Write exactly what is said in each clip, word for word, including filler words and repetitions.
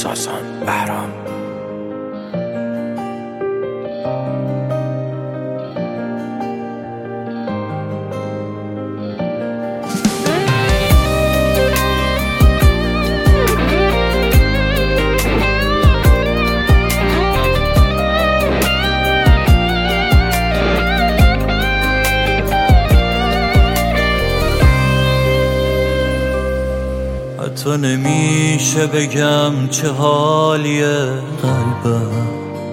ساسان بهرام. تو نمیشه بگم چه حالیه قلبم،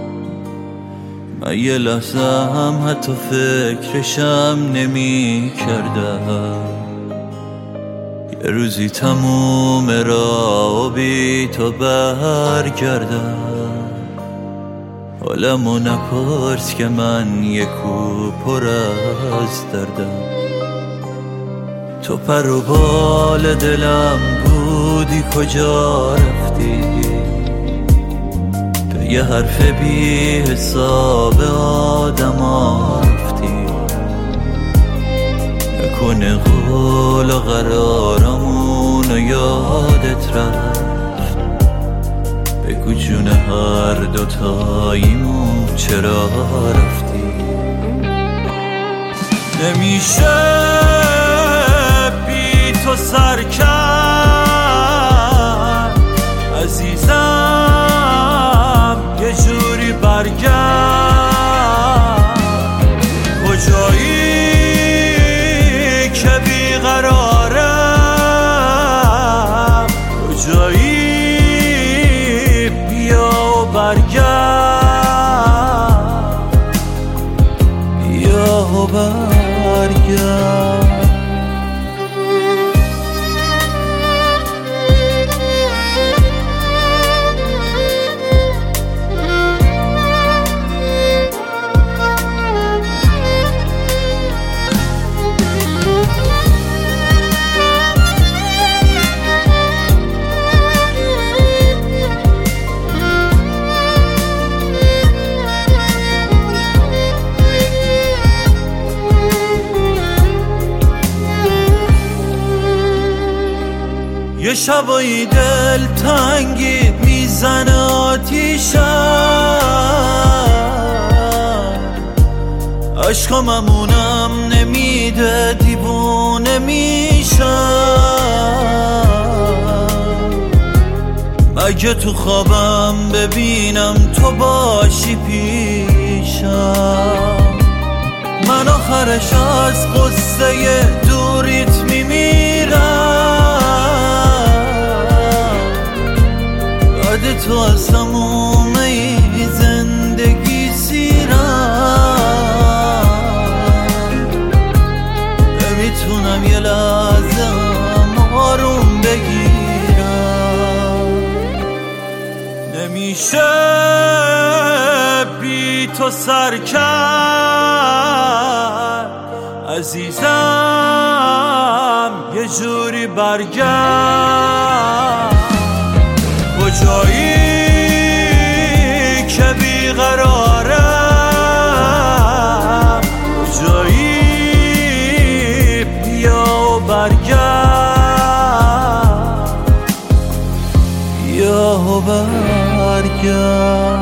من یه لحظه هم حتی فکرشم نمی کردم. یه روزی تموم را بی تو برگردم، حالمو نپرس که من یه کو پر از دردم. تو پر و بال دلم بودی کجا رفتی، به یه حرف بی حساب آدم رفتی. نکنه قول و قرارمون و یادت رفت، بگو جون هر دوتاییمون چرا رفتی. نمیشه تو سر کرد عزیزم، یه جوری برگرد. کجایی که بیقرارم، کجایی بیا و برگرد، بیا و برگرد. یه شبایی دل تنگی میزنه آتیشم، عشقم امونم نمیده دیوونه میشم. مگه تو خوابم ببینم تو باشی پیشم، من آخرش از قصه دوریت میمیرم. تو از تمومه ای زندگی سیرم، نمیتونم یه لحظه هم آروم بگیرم. نمیشه بی تو سر کرد عزیزم، یه جوری برگرد. کجایی که بیقرارم، کجایی بیا و برگرد، بیا و برگرد.